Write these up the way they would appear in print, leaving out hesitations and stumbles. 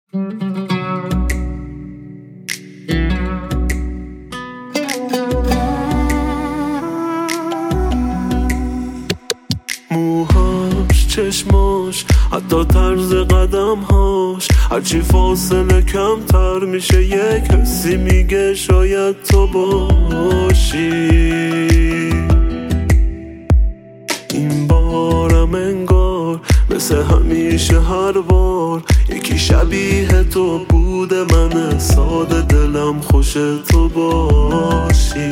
موهاش، چشماش، حتی طرز قدمهاش، هرچی فاصله کمتر میشه یک حسی میگه شاید تو باشی. این بارم انگار مثل همیشه هر بار یکی شبیه تو بوده، من ساده دلم خوش تو باشی.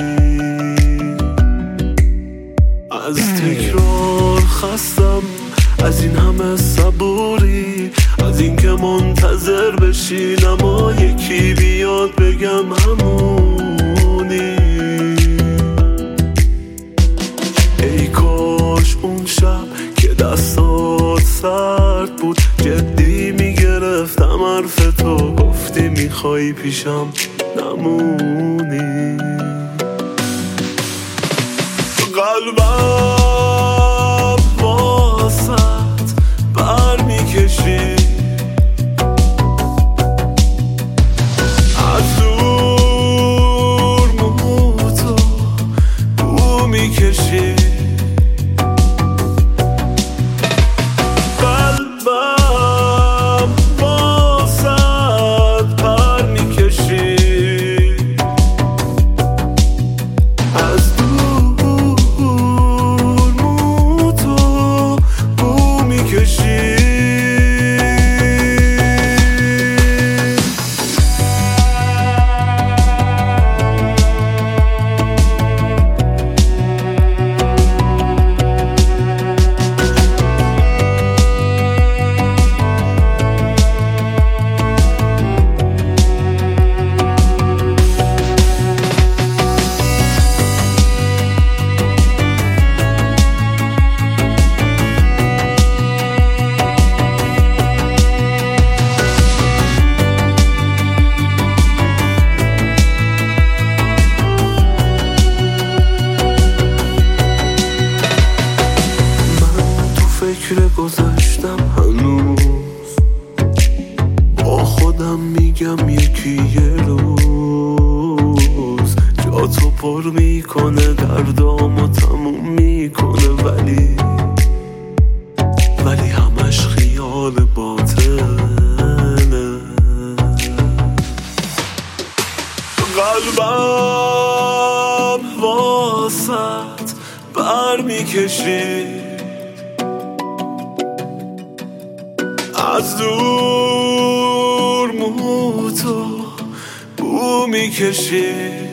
از تکرار خستم، از این همه صبوری، از این که منتظر بشینم و یکی بیاد بگم همونی. ای کاش اون شب که دستات سرد بود جدی میگرفتم حرف تو، گفتی میخوای پیشم نمونی. قلبم واسط بر میکشی، از دور موتو بو میکشی. قلبم واسط بر میکشی، از فکر گذشتم هنوز، با خودم میگم یکی یه روز جا تو پر میکنه، دردامو تموم میکنه، ولی همش خیال باطله. قلبم واسط بر میکشی، از دور موتو بو میکشی.